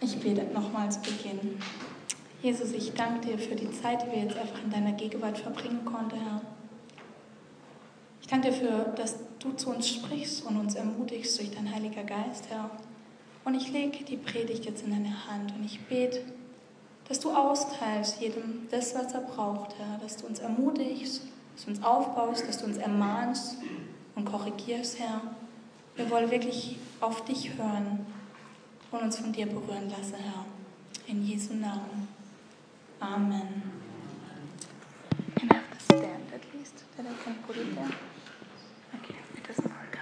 Ich bete nochmal zu Beginn. Jesus, ich danke dir für die Zeit, die wir jetzt einfach in deiner Gegenwart verbringen konnten, Herr. Ich danke dir dafür, dass du zu uns sprichst und uns ermutigst durch deinen Heiliger Geist, Herr. Und ich lege die Predigt jetzt in deine Hand und ich bete, dass du austeilst jedem das, was er braucht, Herr. Dass du uns ermutigst, dass du uns aufbaust, dass du uns ermahnst und korrigierst, Herr. Wir wollen wirklich auf dich hören und uns von dir berühren lassen, Herr. In Jesu Namen. Amen. Can I have the stand at least, that I can put it there? Okay, it doesn't work.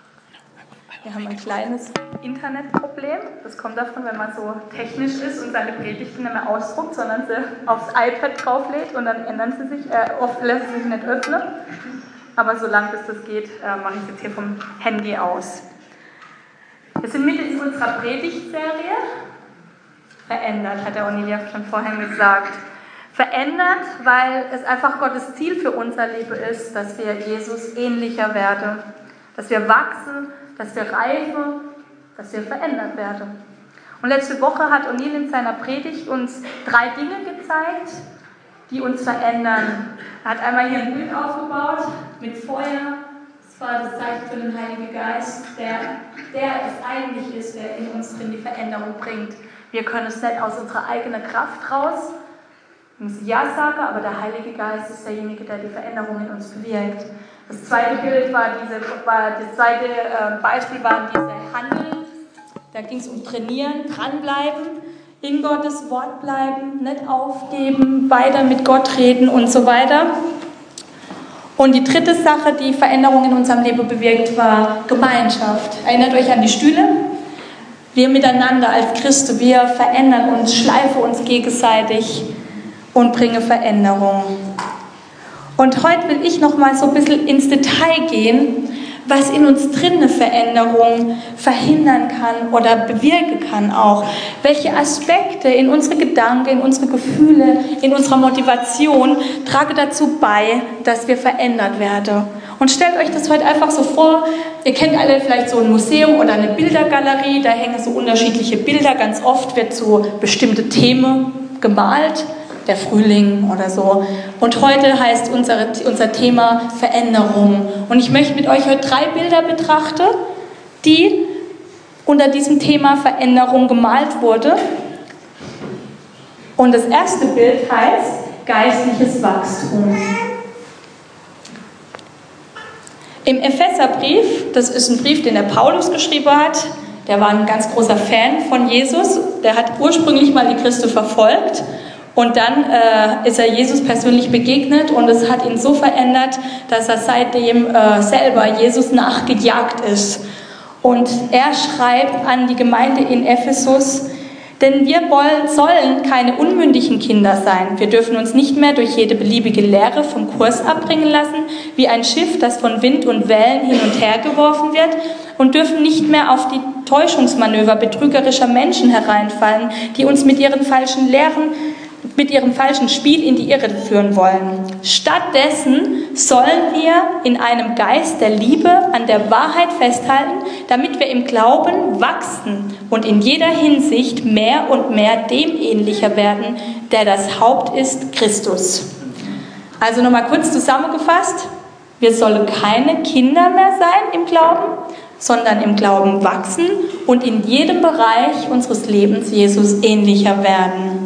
Wir haben ein kleines Internetproblem. Das kommt davon, wenn man so technisch ist und seine Predigten nicht mehr ausdruckt, sondern sie aufs iPad drauflädt und dann ändern sie sich, oft lässt sie sich nicht öffnen. Aber solange bis das geht, mache ich jetzt hier vom Handy aus. Wir sind mitten in unserer Predigtserie. Verändert, hat der Onilia schon vorhin gesagt. Verändert, weil es einfach Gottes Ziel für unser Leben ist, dass wir Jesus ähnlicher werden, dass wir wachsen, dass wir reifen, dass wir verändert werden. Und letzte Woche hat O'Neill in seiner Predigt uns 3 Dinge gezeigt, die uns verändern. Er hat einmal hier ein Bild aufgebaut mit Feuer. Das war das Zeichen für den Heiligen Geist, der es eigentlich ist, der in uns drin die Veränderung bringt. Wir können es nicht aus unserer eigenen Kraft raus. Wir müssen Ja sagen, aber der Heilige Geist ist derjenige, der die Veränderung in uns bewirkt. Das zweite Bild das zweite Beispiel waren diese Handeln. Da ging es um Trainieren, dranbleiben, in Gottes Wort bleiben, nicht aufgeben, weiter mit Gott reden und so weiter. Und die dritte Sache, die Veränderung in unserem Leben bewirkt, war Gemeinschaft. Erinnert euch an die Stühle? Wir miteinander als Christen, wir verändern uns, schleifen uns gegenseitig und bringen Veränderung. Und heute will ich noch mal so ein bisschen ins Detail gehen, was in uns drin eine Veränderung verhindern kann oder bewirken kann auch. Welche Aspekte in unsere Gedanken, in unsere Gefühle, in unserer Motivation tragen dazu bei, dass wir verändert werden. Und stellt euch das heute einfach so vor, ihr kennt alle vielleicht so ein Museum oder eine Bildergalerie, da hängen so unterschiedliche Bilder, ganz oft wird so bestimmte Themen gemalt, der Frühling oder so. Und heute heißt unser Thema Veränderung. Und ich möchte mit euch heute 3 Bilder betrachten, die unter diesem Thema Veränderung gemalt wurden. Und das erste Bild heißt geistliches Wachstum. Im Epheserbrief, das ist ein Brief, den der Paulus geschrieben hat, der war ein ganz großer Fan von Jesus, der hat ursprünglich mal die Christen verfolgt und dann ist er Jesus persönlich begegnet und es hat ihn so verändert, dass er seitdem selber Jesus nachgejagt ist. Und er schreibt an die Gemeinde in Ephesus: Denn wir sollen keine unmündigen Kinder sein. Wir dürfen uns nicht mehr durch jede beliebige Lehre vom Kurs abbringen lassen, wie ein Schiff, das von Wind und Wellen hin und her geworfen wird, und dürfen nicht mehr auf die Täuschungsmanöver betrügerischer Menschen hereinfallen, die uns mit ihren falschen Lehren, mit ihrem falschen Spiel in die Irre führen wollen. Stattdessen sollen wir in einem Geist der Liebe an der Wahrheit festhalten, damit wir im Glauben wachsen und in jeder Hinsicht mehr und mehr dem ähnlicher werden, der das Haupt ist, Christus. Also nochmal kurz zusammengefasst, wir sollen keine Kinder mehr sein im Glauben, sondern im Glauben wachsen und in jedem Bereich unseres Lebens Jesus ähnlicher werden.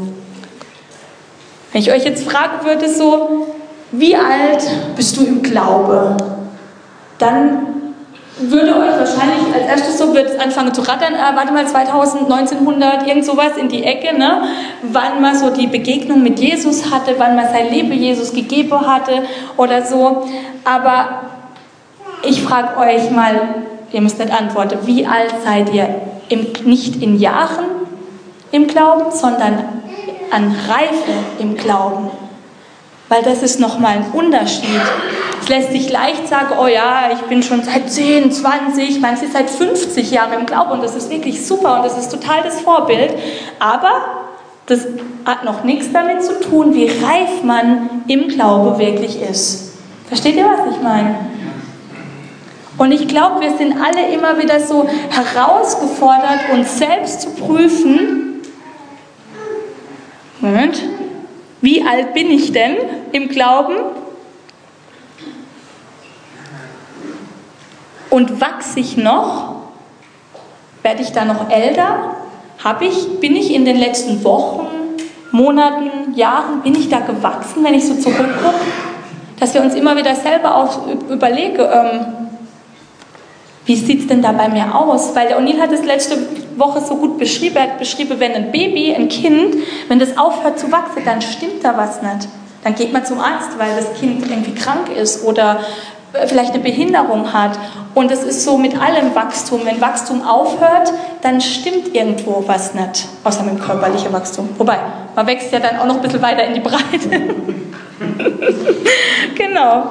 Wenn ich euch jetzt fragen würde, so, wie alt bist du im Glaube? Dann würde euch wahrscheinlich als erstes so, wird es anfangen zu rattern, warte mal, 2000, 1900, irgend sowas in die Ecke, ne? Wann man so die Begegnung mit Jesus hatte, wann man sein Leben Jesus gegeben hatte oder so. Aber ich frage euch mal, ihr müsst nicht antworten, wie alt seid ihr? Nicht in Jahren im Glauben, sondern an Reife im Glauben. Weil das ist nochmal ein Unterschied. Es lässt sich leicht sagen, oh ja, ich bin schon seit 10, 20, manche seit 50 Jahren im Glauben und das ist wirklich super und das ist total das Vorbild. Aber das hat noch nichts damit zu tun, wie reif man im Glaube wirklich ist. Versteht ihr, was ich meine? Und ich glaube, wir sind alle immer wieder so herausgefordert, uns selbst zu prüfen, Moment, wie alt bin ich denn im Glauben? Und wachse ich noch? Werde ich da noch älter? Bin ich in den letzten Wochen, Monaten, Jahren, bin ich da gewachsen, wenn ich so zurückgucke? Dass wir uns immer wieder selber auch überlegen, wie sieht es denn da bei mir aus? Weil der O'Neill hat es letzte Woche so gut beschrieben. Er hat beschrieben, wenn ein Baby, ein Kind, wenn das aufhört zu wachsen, dann stimmt da was nicht. Dann geht man zum Arzt, weil das Kind irgendwie krank ist oder vielleicht eine Behinderung hat. Und es ist so mit allem Wachstum. Wenn Wachstum aufhört, dann stimmt irgendwo was nicht. Außer mit dem körperlichen Wachstum. Wobei, man wächst ja dann auch noch ein bisschen weiter in die Breite. Genau.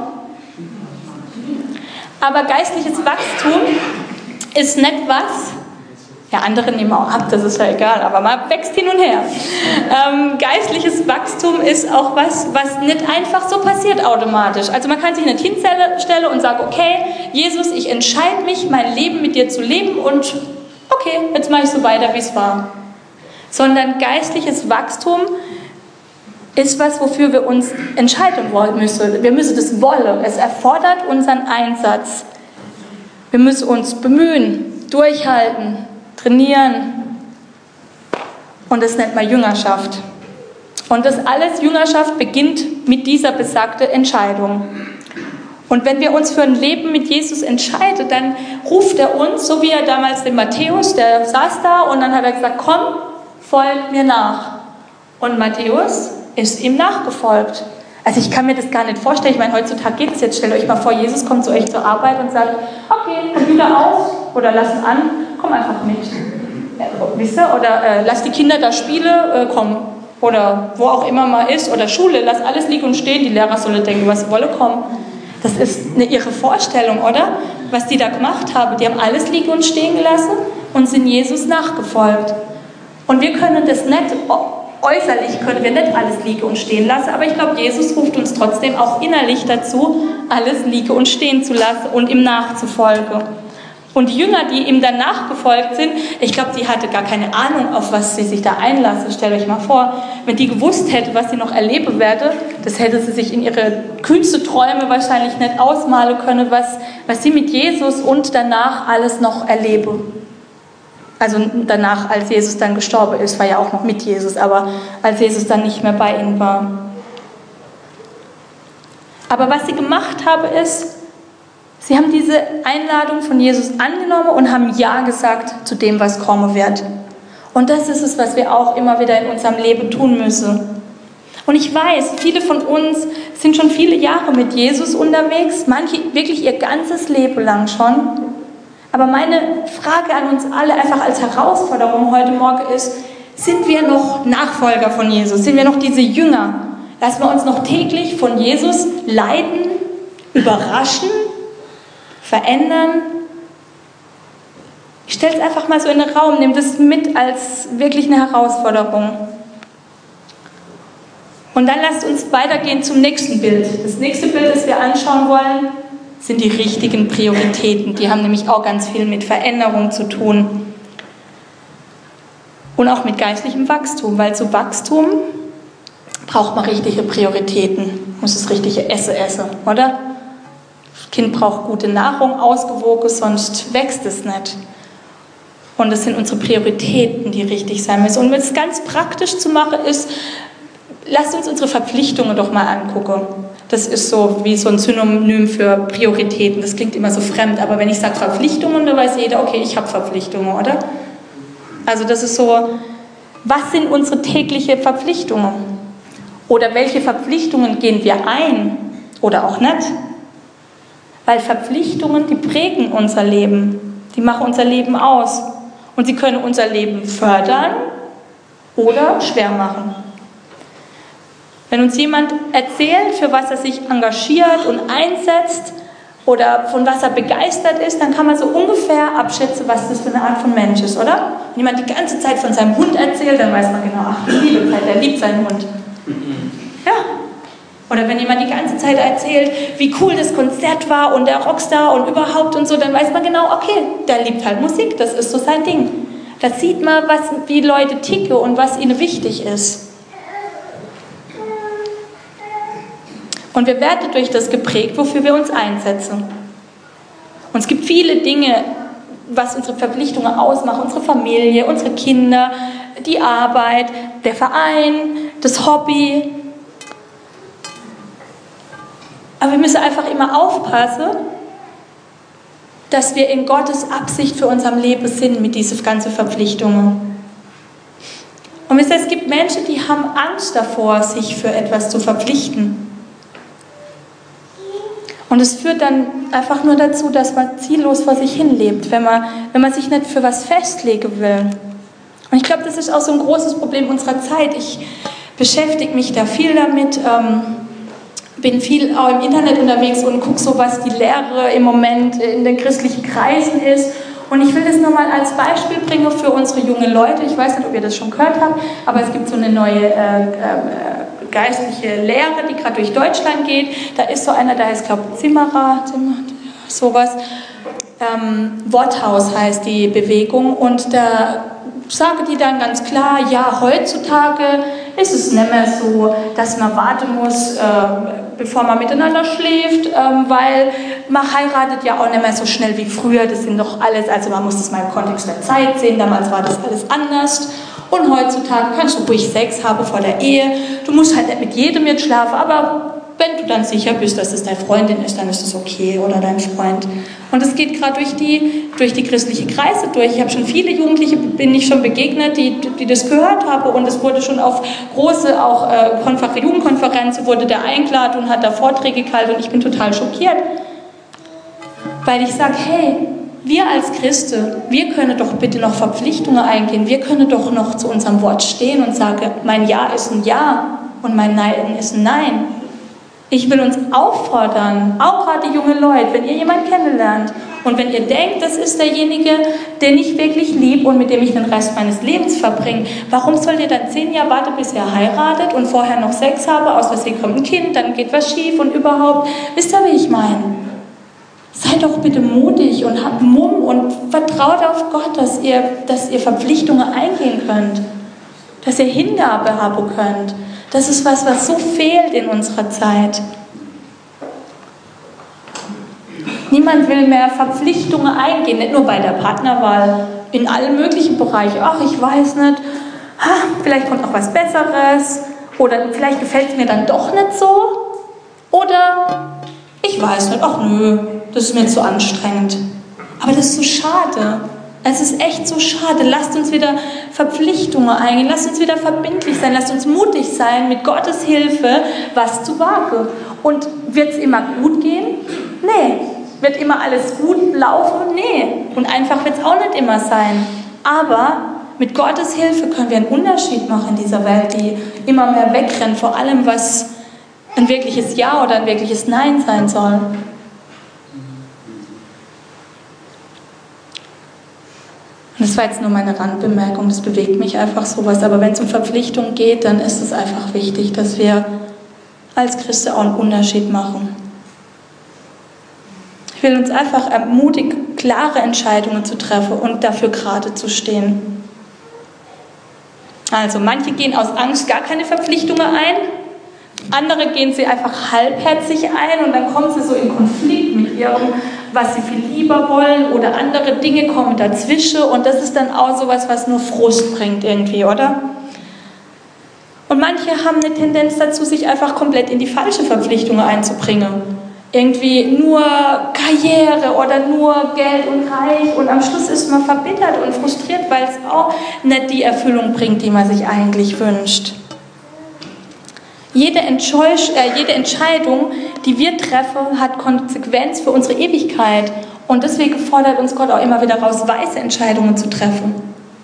Aber geistliches Wachstum ist nicht was, ja, andere nehmen auch ab, das ist ja egal, aber man wächst hin und her. Geistliches Wachstum ist auch was nicht einfach so passiert automatisch. Also man kann sich nicht hinstellen und sagen, okay, Jesus, ich entscheide mich, mein Leben mit dir zu leben und okay, jetzt mache ich so weiter, wie es war. Sondern geistliches Wachstum ist was, wofür wir uns entscheiden müssen. Wir müssen das wollen. Es erfordert unseren Einsatz. Wir müssen uns bemühen, durchhalten, trainieren. Und das nennt man Jüngerschaft. Und das alles, Jüngerschaft, beginnt mit dieser besagten Entscheidung. Und wenn wir uns für ein Leben mit Jesus entscheiden, dann ruft er uns, so wie er damals den Matthäus, der saß da und dann hat er gesagt, komm, folgt mir nach. Und Matthäus ist ihm nachgefolgt. Also ich kann mir das gar nicht vorstellen. Ich meine, heutzutage geht es jetzt. Stellt euch mal vor, Jesus kommt zu euch zur Arbeit und sagt, okay, Computer aus oder lass ihn an, komm einfach mit. Wisst ihr? Oder lass die Kinder da spielen, komm. Oder wo auch immer man ist. Oder Schule, lass alles liegen und stehen. Die Lehrer sollen denken, was sie wollen, kommen. Das ist eine irre Vorstellung, oder? Was die da gemacht haben. Die haben alles liegen und stehen gelassen und sind Jesus nachgefolgt. Und wir können das nicht... Äußerlich können wir nicht alles liegen und stehen lassen, aber ich glaube, Jesus ruft uns trotzdem auch innerlich dazu, alles liegen und stehen zu lassen und ihm nachzufolgen. Und die Jünger, die ihm dann nachgefolgt sind, ich glaube, die hatte gar keine Ahnung, auf was sie sich da einlassen. Stellt euch mal vor, wenn die gewusst hätte, was sie noch erleben werde, das hätte sie sich in ihre kühnsten Träume wahrscheinlich nicht ausmalen können, was sie mit Jesus und danach alles noch erleben. Also danach, als Jesus dann gestorben ist, war ja auch noch mit Jesus, aber als Jesus dann nicht mehr bei ihnen war. Aber was sie gemacht haben ist, sie haben diese Einladung von Jesus angenommen und haben Ja gesagt zu dem, was kommen wird. Und das ist es, was wir auch immer wieder in unserem Leben tun müssen. Und ich weiß, viele von uns sind schon viele Jahre mit Jesus unterwegs, manche wirklich ihr ganzes Leben lang schon. Aber meine Frage an uns alle einfach als Herausforderung heute Morgen ist, sind wir noch Nachfolger von Jesus? Sind wir noch diese Jünger? Lassen wir uns noch täglich von Jesus leiten, überraschen, verändern? Ich stelle es einfach mal so in den Raum, nehme das mit als wirklich eine Herausforderung. Und dann lasst uns weitergehen zum nächsten Bild. Das nächste Bild, das wir anschauen wollen, sind die richtigen Prioritäten. Die haben nämlich auch ganz viel mit Veränderung zu tun. Und auch mit geistlichem Wachstum, weil zu Wachstum braucht man richtige Prioritäten. Muss das richtige Essen essen, oder? Das Kind braucht gute Nahrung, ausgewogen, sonst wächst es nicht. Und das sind unsere Prioritäten, die richtig sein müssen. Und wenn es ganz praktisch zu machen ist, lasst uns unsere Verpflichtungen doch mal angucken. Das ist so wie so ein Synonym für Prioritäten. Das klingt immer so fremd, aber wenn ich sage Verpflichtungen, dann weiß jeder, okay, ich habe Verpflichtungen, oder? Also das ist so, was sind unsere täglichen Verpflichtungen? Oder welche Verpflichtungen gehen wir ein oder auch nicht? Weil Verpflichtungen, die prägen unser Leben, die machen unser Leben aus. Und sie können unser Leben fördern oder schwer machen. Wenn uns jemand erzählt, für was er sich engagiert und einsetzt oder von was er begeistert ist, dann kann man so ungefähr abschätzen, was das für eine Art von Mensch ist, oder? Wenn jemand die ganze Zeit von seinem Hund erzählt, dann weiß man genau, ach, der liebt seinen Hund. Ja. Oder wenn jemand die ganze Zeit erzählt, wie cool das Konzert war und der Rockstar und überhaupt und so, dann weiß man genau, okay, der liebt halt Musik, das ist so sein Ding. Da sieht man, wie Leute ticken und was ihnen wichtig ist. Und wir werden durch das geprägt, wofür wir uns einsetzen. Und es gibt viele Dinge, was unsere Verpflichtungen ausmachen. Unsere Familie, unsere Kinder, die Arbeit, der Verein, das Hobby. Aber wir müssen einfach immer aufpassen, dass wir in Gottes Absicht für unser Leben sind mit diesen ganzen Verpflichtungen. Und wisst ihr, es gibt Menschen, die haben Angst davor, sich für etwas zu verpflichten. Und es führt dann einfach nur dazu, dass man ziellos vor sich hin lebt, wenn man sich nicht für was festlegen will. Und ich glaube, das ist auch so ein großes Problem unserer Zeit. Ich beschäftige mich da viel damit, bin viel auch im Internet unterwegs und gucke so, was die Lehre im Moment in den christlichen Kreisen ist. Und ich will das nochmal als Beispiel bringen für unsere jungen Leute. Ich weiß nicht, ob ihr das schon gehört habt, aber es gibt so eine neue geistliche Lehre, die gerade durch Deutschland geht. Da ist so einer, der heißt, glaube ich, Zimmerer, sowas. Worthaus heißt die Bewegung. Und da sagen die dann ganz klar, ja, heutzutage ist es nicht mehr so, dass man warten muss, bevor man miteinander schläft, weil man heiratet ja auch nicht mehr so schnell wie früher. Das sind doch alles, also man muss das mal im Kontext der Zeit sehen, damals war das alles anders. Und heutzutage kannst du ruhig Sex haben vor der Ehe. Du musst halt nicht mit jedem jetzt schlafen, aber wenn du dann sicher bist, dass es deine Freundin ist, dann ist es okay oder dein Freund. Und es geht gerade durch die christliche Kreise durch. Ich habe schon viele Jugendliche, bin ich schon begegnet, die das gehört haben, und es wurde schon auf große auch Jugendkonferenzen wurde der eingeladen und hat da Vorträge gehalten, und ich bin total schockiert, weil ich sage, hey, wir als Christen, wir können doch bitte noch Verpflichtungen eingehen, wir können doch noch zu unserem Wort stehen und sagen, mein Ja ist ein Ja und mein Nein ist ein Nein. Ich will uns auffordern, auch gerade die jungen Leute, wenn ihr jemanden kennenlernt und wenn ihr denkt, das ist derjenige, den ich wirklich liebe und mit dem ich den Rest meines Lebens verbringe, warum sollt ihr dann 10 Jahre warten, bis ihr heiratet und vorher noch Sex habt, aus Versehen kommt ein Kind, dann geht was schief und überhaupt, wisst ihr, wie ich meine? Seid doch bitte mutig und habt Mumm und vertraut auf Gott, dass ihr Verpflichtungen eingehen könnt, dass ihr Hingabe haben könnt. Das ist was so fehlt in unserer Zeit. Niemand will mehr Verpflichtungen eingehen, nicht nur bei der Partnerwahl, in allen möglichen Bereichen. Ach, ich weiß nicht, vielleicht kommt noch was Besseres oder vielleicht gefällt es mir dann doch nicht so oder ich weiß nicht, ach nö, das ist mir zu anstrengend. Aber das ist so schade. Es ist echt so schade. Lasst uns wieder Verpflichtungen eingehen. Lasst uns wieder verbindlich sein. Lasst uns mutig sein, mit Gottes Hilfe was zu wagen. Und wird es immer gut gehen? Nee. Wird immer alles gut laufen? Nee. Und einfach wird es auch nicht immer sein. Aber mit Gottes Hilfe können wir einen Unterschied machen in dieser Welt, die immer mehr wegrennt vor allem, was ein wirkliches Ja oder ein wirkliches Nein sein soll. Und das war jetzt nur meine Randbemerkung, das bewegt mich einfach sowas. Aber wenn es um Verpflichtung geht, dann ist es einfach wichtig, dass wir als Christen auch einen Unterschied machen. Ich will uns einfach ermutigen, klare Entscheidungen zu treffen und dafür gerade zu stehen. Also manche gehen aus Angst gar keine Verpflichtungen ein, andere gehen sie einfach halbherzig ein und dann kommen sie so in Konflikt mit ihrem, was sie viel lieber wollen, oder andere Dinge kommen dazwischen und das ist dann auch sowas, was nur Frust bringt irgendwie, oder? Und manche haben eine Tendenz dazu, sich einfach komplett in die falsche Verpflichtungen einzubringen. Irgendwie nur Karriere oder nur Geld und Reich und am Schluss ist man verbittert und frustriert, weil es auch nicht die Erfüllung bringt, die man sich eigentlich wünscht. Jede Entscheidung, die wir treffen, hat Konsequenz für unsere Ewigkeit. Und deswegen fordert uns Gott auch immer wieder raus, weise Entscheidungen zu treffen.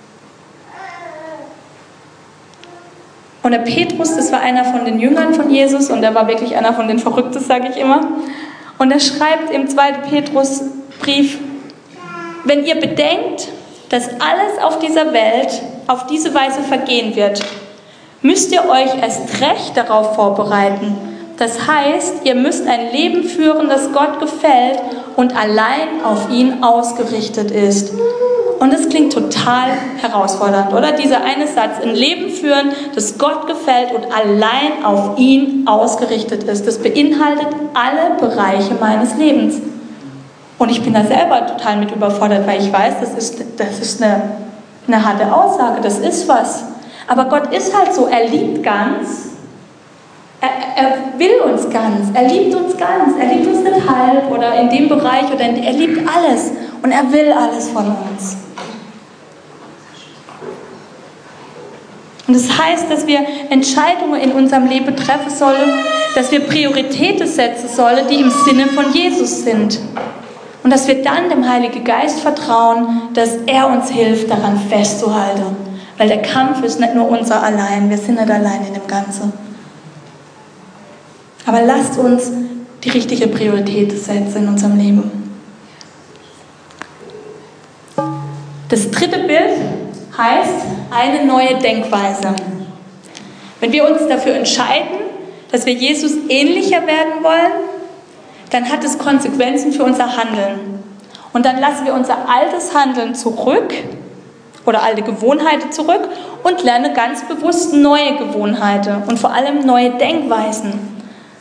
Und der Petrus, das war einer von den Jüngern von Jesus und er war wirklich einer von den Verrückten, sage ich immer. Und er schreibt im 2. Petrusbrief, wenn ihr bedenkt, dass alles auf dieser Welt auf diese Weise vergehen wird, müsst ihr euch erst recht darauf vorbereiten. Das heißt, ihr müsst ein Leben führen, das Gott gefällt und allein auf ihn ausgerichtet ist. Und das klingt total herausfordernd, oder? Dieser eine Satz, ein Leben führen, das Gott gefällt und allein auf ihn ausgerichtet ist. Das beinhaltet alle Bereiche meines Lebens. Und ich bin da selber total mit überfordert, weil ich weiß, das ist eine harte Aussage, das ist was. Aber Gott ist halt so, er liebt ganz, er will uns ganz, er liebt uns ganz, er liebt uns nicht halb oder in dem Bereich, oder er liebt alles und er will alles von uns. Und das heißt, dass wir Entscheidungen in unserem Leben treffen sollen, dass wir Prioritäten setzen sollen, die im Sinne von Jesus sind. Und dass wir dann dem Heiligen Geist vertrauen, dass er uns hilft, daran festzuhalten. Weil der Kampf ist nicht nur unser allein, wir sind nicht allein in dem Ganzen. Aber lasst uns die richtige Priorität setzen in unserem Leben. Das dritte Bild heißt eine neue Denkweise. Wenn wir uns dafür entscheiden, dass wir Jesus ähnlicher werden wollen, dann hat es Konsequenzen für unser Handeln. Und dann lassen wir unser altes Handeln zurück oder alte Gewohnheiten zurück und lernen ganz bewusst neue Gewohnheiten und vor allem neue Denkweisen.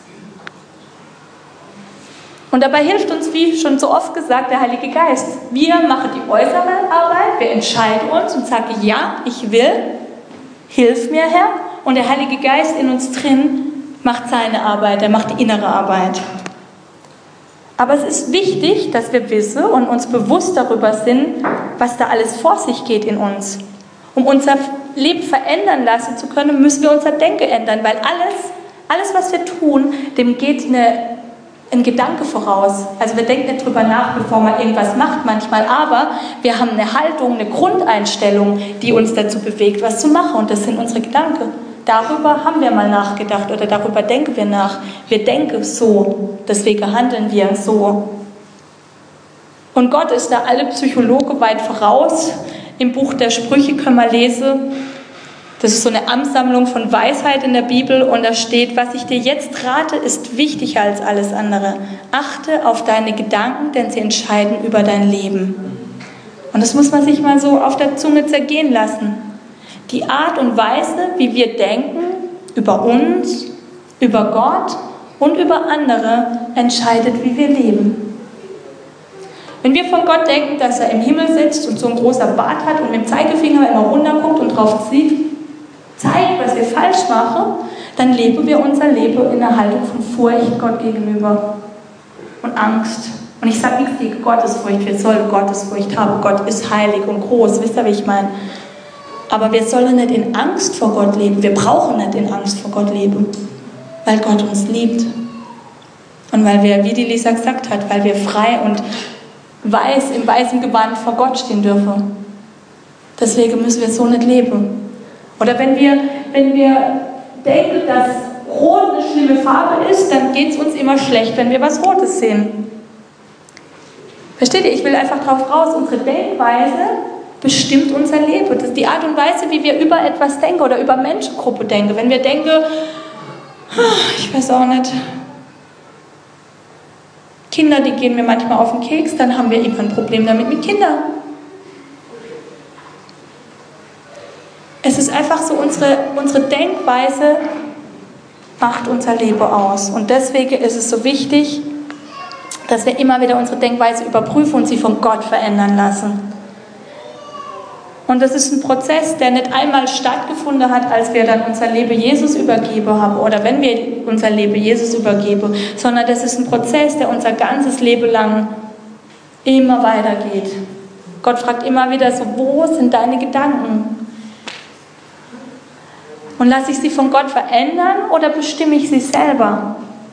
Und dabei hilft uns, wie schon so oft gesagt, der Heilige Geist. Wir machen die äußere Arbeit, wir entscheiden uns und sagen, ja, ich will, hilf mir, Herr. Und der Heilige Geist in uns drin macht seine Arbeit, er macht die innere Arbeit. Aber es ist wichtig, dass wir wissen und uns bewusst darüber sind, was da alles vor sich geht in uns. Um unser Leben verändern lassen zu können, müssen wir unser Denken ändern, weil alles, was wir tun, dem geht ein Gedanke voraus. Also wir denken nicht drüber nach, bevor man irgendwas macht manchmal, aber wir haben eine Haltung, eine Grundeinstellung, die uns dazu bewegt, was zu machen, und das sind unsere Gedanken. Darüber haben wir mal nachgedacht oder darüber denken wir nach. Wir denken so, deswegen handeln wir so. Und Gott ist da alle Psychologen weit voraus. Im Buch der Sprüche können wir lesen, das ist so eine Ansammlung von Weisheit in der Bibel, und da steht, was ich dir jetzt rate, ist wichtiger als alles andere. Achte auf deine Gedanken, denn sie entscheiden über dein Leben. Und das muss man sich mal so auf der Zunge zergehen lassen. Die Art und Weise, wie wir denken, über uns, über Gott und über andere, entscheidet, wie wir leben. Wenn wir von Gott denken, dass er im Himmel sitzt und so ein großer Bart hat und mit dem Zeigefinger immer runterguckt und drauf zeigt, was wir falsch machen, dann leben wir unser Leben in einer Haltung von Furcht Gott gegenüber und Angst. Und ich sage nichts gegen Gottesfurcht, wir sollen Gottesfurcht haben. Gott ist heilig und groß, wisst ihr, wie ich meine? Aber wir sollen nicht in Angst vor Gott leben. Wir brauchen nicht in Angst vor Gott leben, weil Gott uns liebt. Und weil wir, wie die Lisa gesagt hat, weil wir frei und weiß, im weißen Gewand vor Gott stehen dürfen. Deswegen müssen wir so nicht leben. Oder wenn wir denken, dass Rot eine schlimme Farbe ist, dann geht es uns immer schlecht, wenn wir was Rotes sehen. Versteht ihr? Ich will einfach drauf raus, unsere Denkweise bestimmt unser Leben. Das ist die Art und Weise, wie wir über etwas denken oder über Menschengruppe denken. Wenn wir denken, ich weiß auch nicht, Kinder, die gehen mir manchmal auf den Keks, dann haben wir immer ein Problem damit mit Kindern. Es ist einfach so, unsere Denkweise macht unser Leben aus. Und deswegen ist es so wichtig, dass wir immer wieder unsere Denkweise überprüfen und sie von Gott verändern lassen. Und das ist ein Prozess, der nicht einmal stattgefunden hat, als wir dann unser Leben Jesus übergeben haben oder wenn wir unser Leben Jesus übergeben, sondern das ist ein Prozess, der unser ganzes Leben lang immer weitergeht. Gott fragt immer wieder so, wo sind deine Gedanken? Und lasse ich sie von Gott verändern oder bestimme ich sie selber?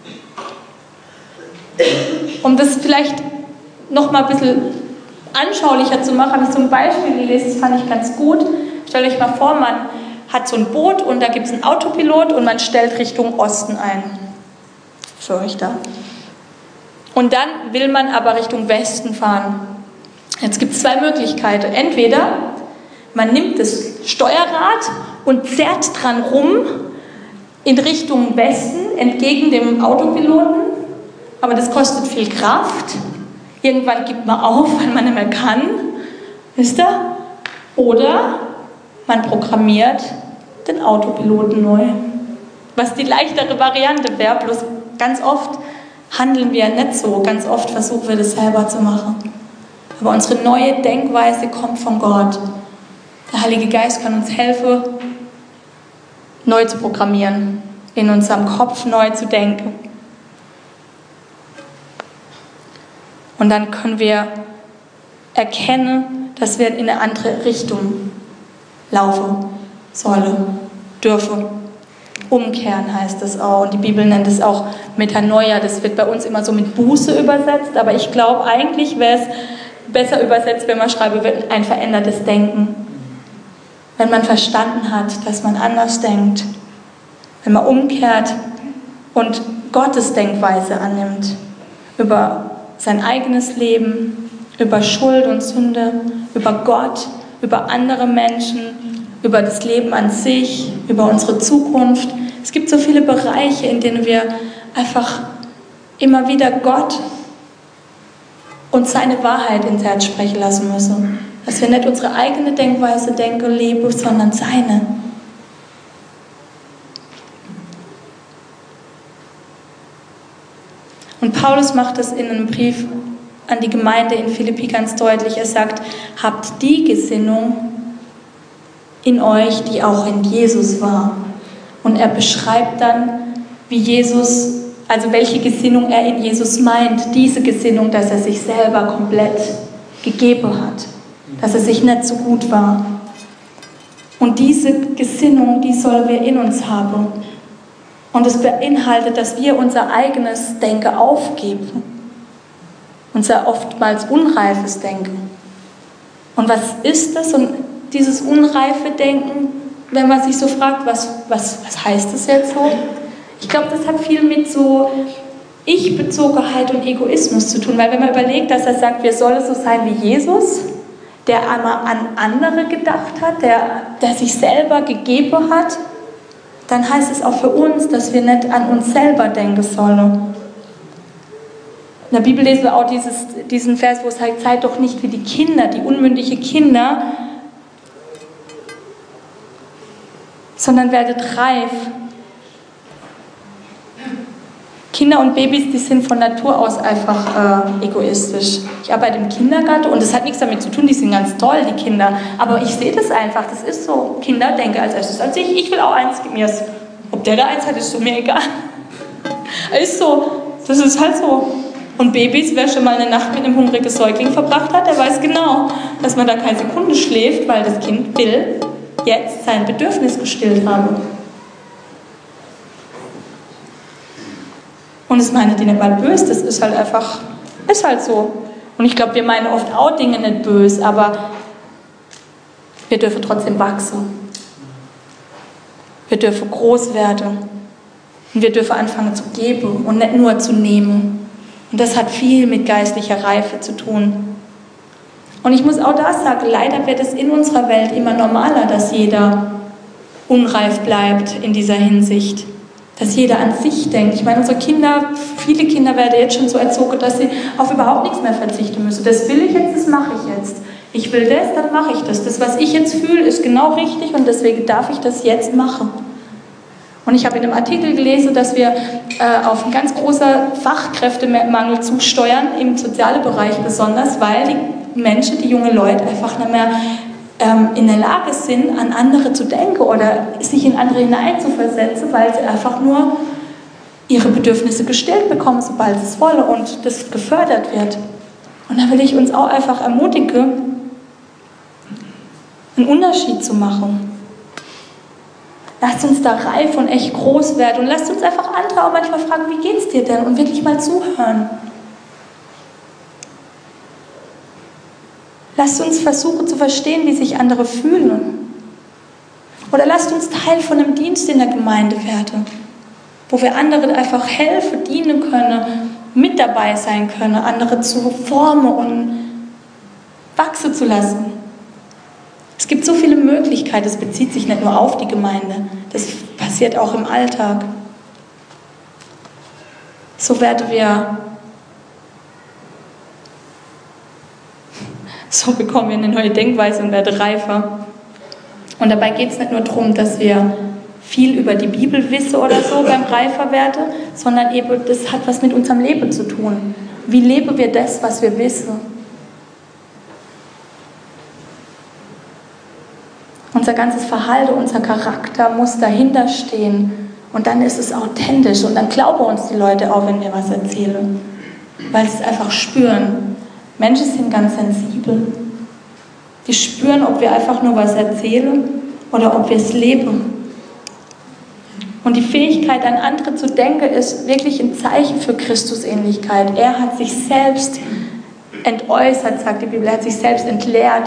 Um das vielleicht noch mal ein bisschen anschaulicher zu machen, habe ich so ein Beispiel gelesen, das fand ich ganz gut. Stellt euch mal vor, man hat so ein Boot und da gibt es einen Autopilot und man stellt Richtung Osten ein. Für euch da. Und dann will man aber Richtung Westen fahren. Jetzt gibt es zwei Möglichkeiten. Entweder man nimmt das Steuerrad und zerrt dran rum in Richtung Westen, entgegen dem Autopiloten, aber das kostet viel Kraft. Irgendwann gibt man auf, weil man nicht mehr kann. Wisst ihr? Oder man programmiert den Autopiloten neu. Was die leichtere Variante wäre, bloß ganz oft handeln wir nicht so. Ganz oft versuchen wir das selber zu machen. Aber unsere neue Denkweise kommt von Gott. Der Heilige Geist kann uns helfen, neu zu programmieren, in unserem Kopf neu zu denken. Und dann können wir erkennen, dass wir in eine andere Richtung laufen sollen, dürfen. Umkehren heißt das auch. Und die Bibel nennt es auch Metanoia. Das wird bei uns immer so mit Buße übersetzt. Aber ich glaube, eigentlich wäre es besser übersetzt, wenn man schreibe, wird ein verändertes Denken. Wenn man verstanden hat, dass man anders denkt. Wenn man umkehrt und Gottes Denkweise annimmt. Über sein eigenes Leben, über Schuld und Sünde, über Gott, über andere Menschen, über das Leben an sich, über unsere Zukunft. Es gibt so viele Bereiche, in denen wir einfach immer wieder Gott und seine Wahrheit ins Herz sprechen lassen müssen. Dass wir nicht unsere eigene Denkweise denken, leben, sondern seine. Und Paulus macht das in einem Brief an die Gemeinde in Philippi ganz deutlich. Er sagt, habt die Gesinnung in euch, die auch in Jesus war. Und er beschreibt dann, wie Jesus, also welche Gesinnung er in Jesus meint. Diese Gesinnung, dass er sich selber komplett gegeben hat. Dass er sich nicht so gut war. Und diese Gesinnung, die sollen wir in uns haben. Und es beinhaltet, dass wir unser eigenes Denken aufgeben. Unser oftmals unreifes Denken. Und was ist das? Und dieses unreife Denken, wenn man sich so fragt, was heißt das jetzt so? Ich glaube, das hat viel mit so Ich-Bezogenheit und Egoismus zu tun. Weil wenn man überlegt, dass er sagt, wir sollen so sein wie Jesus, der einmal an andere gedacht hat, der sich selber gegeben hat, dann heißt es auch für uns, dass wir nicht an uns selber denken sollen. In der Bibel lesen wir auch diesen Vers, wo es sagt, seid doch nicht wie die Kinder, die unmündige Kinder, sondern werdet reif. Kinder und Babys, die sind von Natur aus einfach egoistisch. Ich arbeite im Kindergarten und das hat nichts damit zu tun, die sind ganz toll, die Kinder. Aber ich sehe das einfach, das ist so. Kinder denken als erstes an sich, ich will auch eins, gib mir es. Ob der da eins hat, ist so mir egal. Ist so, das ist halt so. Und Babys, wer schon mal eine Nacht mit einem hungrigen Säugling verbracht hat, der weiß genau, dass man da keine Sekunde schläft, weil das Kind will jetzt sein Bedürfnis gestillt haben. Und das meine ich nicht mal böse, das ist halt einfach, ist halt so. Und ich glaube, wir meinen oft auch Dinge nicht böse, aber wir dürfen trotzdem wachsen. Wir dürfen groß werden. Und wir dürfen anfangen zu geben und nicht nur zu nehmen. Und das hat viel mit geistlicher Reife zu tun. Und ich muss auch das sagen, leider wird es in unserer Welt immer normaler, dass jeder unreif bleibt in dieser Hinsicht. Dass jeder an sich denkt. Ich meine, unsere Kinder, viele Kinder werden jetzt schon so erzogen, dass sie auf überhaupt nichts mehr verzichten müssen. Das will ich jetzt, das mache ich jetzt. Ich will das, dann mache ich das. Das, was ich jetzt fühle, ist genau richtig und deswegen darf ich das jetzt machen. Und ich habe in einem Artikel gelesen, dass wir auf einen ganz großen Fachkräftemangel zusteuern, im sozialen Bereich besonders, weil die Menschen, die junge Leute einfach nicht mehr in der Lage sind, an andere zu denken oder sich in andere hineinzuversetzen, weil sie einfach nur ihre Bedürfnisse gestillt bekommen, sobald sie es wollen und das gefördert wird. Und da will ich uns auch einfach ermutigen, einen Unterschied zu machen. Lasst uns da reif und echt groß werden und lasst uns einfach andere auch manchmal fragen, wie geht's dir denn? Und wirklich mal zuhören. Lasst uns versuchen zu verstehen, wie sich andere fühlen. Oder lasst uns Teil von einem Dienst in der Gemeinde werden, wo wir anderen einfach helfen, dienen können, mit dabei sein können, andere zu formen und wachsen zu lassen. Es gibt so viele Möglichkeiten, es bezieht sich nicht nur auf die Gemeinde, das passiert auch im Alltag. So werden wir So bekommen wir eine neue Denkweise und werden reifer. Und dabei geht es nicht nur darum, dass wir viel über die Bibel wissen oder so beim Reiferwerden, sondern eben, das hat was mit unserem Leben zu tun. Wie leben wir das, was wir wissen? Unser ganzes Verhalten, unser Charakter muss dahinter stehen. Und dann ist es authentisch. Und dann glauben uns die Leute auch, wenn wir was erzählen. Weil sie es einfach spüren. Menschen sind ganz sensibel. Die spüren, ob wir einfach nur was erzählen oder ob wir es leben. Und die Fähigkeit, an andere zu denken, ist wirklich ein Zeichen für Christusähnlichkeit. Er hat sich selbst entäußert, sagt die Bibel. Er hat sich selbst entleert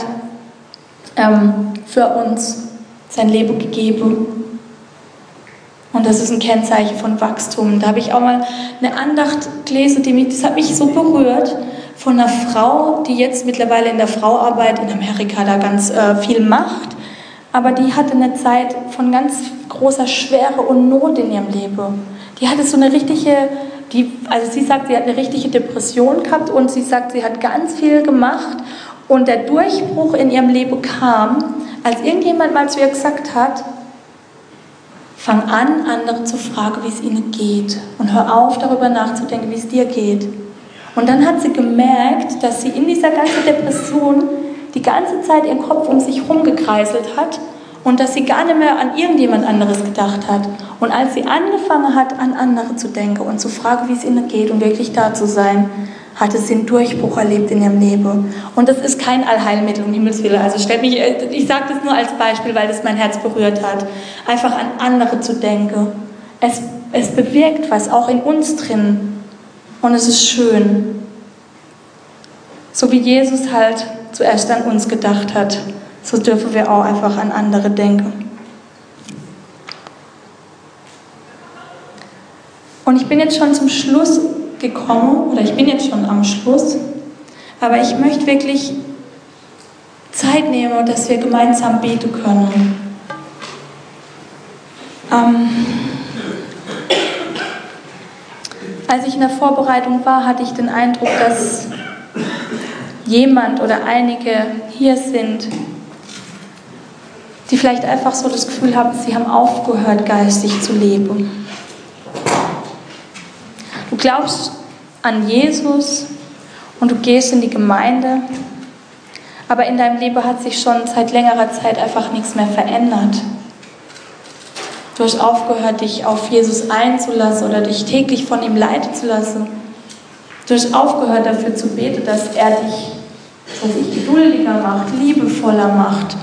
für uns, sein Leben gegeben. Und das ist ein Kennzeichen von Wachstum. Da habe ich auch mal eine Andacht gelesen, das hat mich so berührt, von einer Frau, die jetzt mittlerweile in der Frauenarbeit in Amerika da ganz viel macht. Aber die hatte eine Zeit von ganz großer Schwere und Not in ihrem Leben. Die hatte so eine richtige, also sie sagt, sie hat eine richtige Depression gehabt und sie sagt, sie hat ganz viel gemacht. Und der Durchbruch in ihrem Leben kam, als irgendjemand mal zu ihr gesagt hat, fang an, andere zu fragen, wie es ihnen geht. Und hör auf, darüber nachzudenken, wie es dir geht. Und dann hat sie gemerkt, dass sie in dieser ganzen Depression die ganze Zeit ihren Kopf um sich herum gekreiselt hat und dass sie gar nicht mehr an irgendjemand anderes gedacht hat. Und als sie angefangen hat, an andere zu denken und zu fragen, wie es ihnen geht und wirklich da zu sein, hatte sie einen Durchbruch erlebt in ihrem Leben. Und das ist kein Allheilmittel, um Himmels Willen. Also ich sage das nur als Beispiel, weil das mein Herz berührt hat. Einfach an andere zu denken. Es bewirkt was, auch in uns drin. Und es ist schön. So wie Jesus halt zuerst an uns gedacht hat, so dürfen wir auch einfach an andere denken. Und ich bin jetzt schon zum Schluss gekommen, oder ich bin jetzt schon am Schluss, aber ich möchte wirklich Zeit nehmen, dass wir gemeinsam beten können. Als ich in der Vorbereitung war, hatte ich den Eindruck, dass jemand oder einige hier sind, die vielleicht einfach so das Gefühl haben, sie haben aufgehört, geistig zu leben. Du glaubst an Jesus und du gehst in die Gemeinde, aber in deinem Leben hat sich schon seit längerer Zeit einfach nichts mehr verändert. Du hast aufgehört, dich auf Jesus einzulassen oder dich täglich von ihm leiten zu lassen. Du hast aufgehört, dafür zu beten, dass er dich geduldiger macht, liebevoller macht,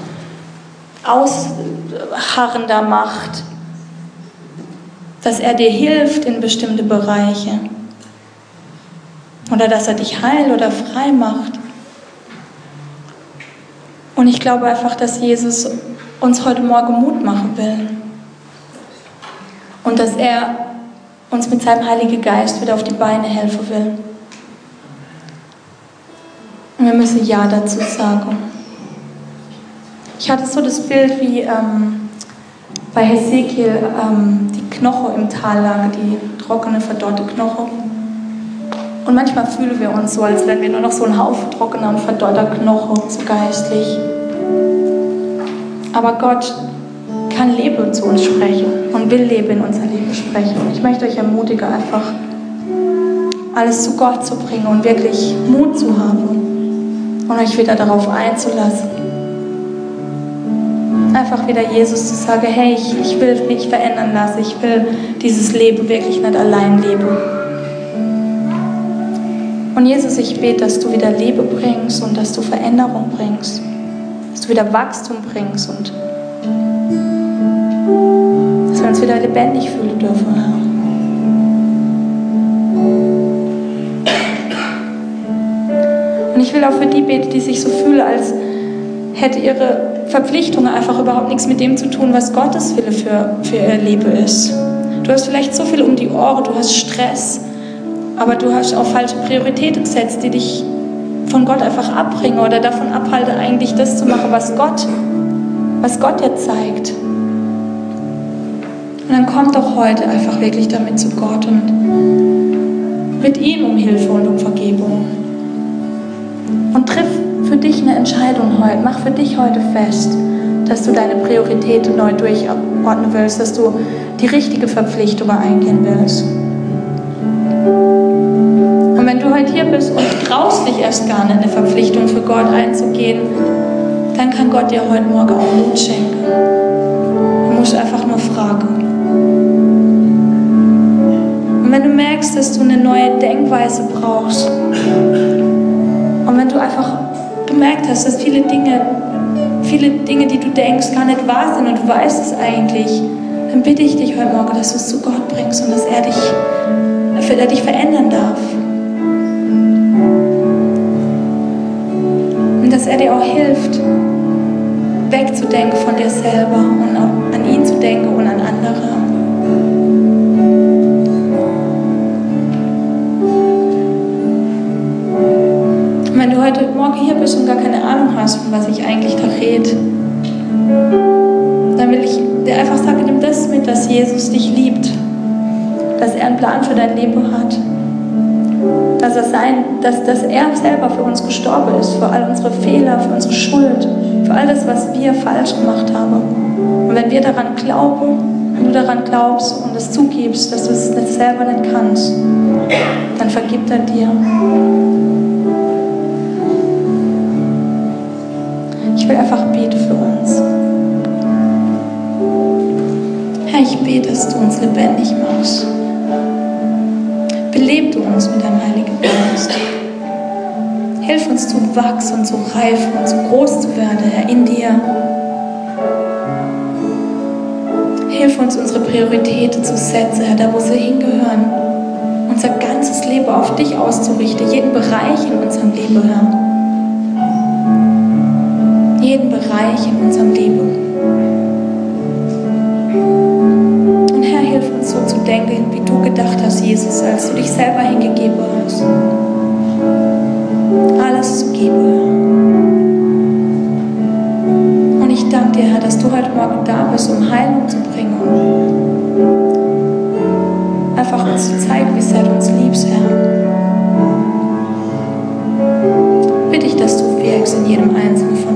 ausharrender macht, dass er dir hilft in bestimmte Bereiche oder dass er dich heil oder frei macht. Und ich glaube einfach, dass Jesus uns heute Morgen Mut machen will und dass er uns mit seinem Heiligen Geist wieder auf die Beine helfen will. Und wir müssen Ja dazu sagen. Ich hatte so das Bild wie bei Hesekiel die Knochen im Tal lagen, die trockene, verdorrte Knochen. Und manchmal fühlen wir uns so, als wären wir nur noch so ein Haufen trockener und verdorrter Knochen, so geistlich. Aber Gott kann Leben zu uns sprechen und will Leben in unser Leben sprechen. Und ich möchte euch ermutigen, einfach alles zu Gott zu bringen und wirklich Mut zu haben und euch wieder darauf einzulassen. Einfach wieder Jesus zu sagen, hey, ich will mich verändern lassen, ich will dieses Leben wirklich nicht allein leben. Und Jesus, ich bete, dass du wieder Leben bringst und dass du Veränderung bringst, dass du wieder Wachstum bringst und dass wir uns wieder lebendig fühlen dürfen, Herr. Und ich will auch für die beten, die sich so fühlen, als hätte ihre Verpflichtungen einfach überhaupt nichts mit dem zu tun, was Gottes Wille für ihr Leben ist. Du hast vielleicht so viel um die Ohren, du hast Stress, aber du hast auch falsche Prioritäten gesetzt, die dich von Gott einfach abbringen oder davon abhalten, eigentlich das zu machen, was Gott dir zeigt. Und dann komm doch heute einfach wirklich damit zu Gott und bitt ihn um Hilfe und um Vergebung. Und triff für dich eine eine Entscheidung heute. Mach für dich heute fest, dass du deine Prioritäten neu durchordnen willst, dass du die richtige Verpflichtung eingehen willst. Und wenn du heute hier bist und traust dich erst gar nicht, eine Verpflichtung für Gott einzugehen, dann kann Gott dir heute Morgen auch Mut schenken. Du musst einfach nur fragen. Und wenn du merkst, dass du eine neue Denkweise brauchst und wenn du einfach gemerkt hast, dass viele Dinge, die du denkst, gar nicht wahr sind und du weißt es eigentlich, dann bitte ich dich heute Morgen, dass du es zu Gott bringst und dass er dich verändern darf. Und dass er dir auch hilft, wegzudenken von dir selber und auch an ihn zu denken und an andere. Und wenn du heute Morgen hier bist und gar keine Ahnung hast, von was ich eigentlich da rede, dann will ich dir einfach sagen, nimm das mit, dass Jesus dich liebt, dass er einen Plan für dein Leben hat, dass er selber für uns gestorben ist, für all unsere Fehler, für unsere Schuld, für all das, was wir falsch gemacht haben. Und wenn wir daran glauben, wenn du daran glaubst und es zugibst, dass du es selber nicht kannst, dann vergibt er dir. Ich will einfach beten für uns. Herr, ich bete, dass du uns lebendig machst. Beleb du uns mit deinem Heiligen Geist. Hilf uns zu wachsen und zu reifen und zu groß zu werden, Herr, in dir. Hilf uns, unsere Prioritäten zu setzen, Herr, da wo sie hingehören. Unser ganzes Leben auf dich auszurichten, jeden Bereich in unserem Leben, Herr. Jeden Bereich in unserem Leben. Und Herr, hilf uns so zu denken, wie du gedacht hast, Jesus, als du dich selber hingegeben hast. Alles zu geben. Und ich danke dir, Herr, dass du heute Morgen da bist, um Heilung zu bringen. Einfach uns zu zeigen, wie sehr du uns liebst, Herr. Bitte ich, dass du wirkst in jedem Einzelnen von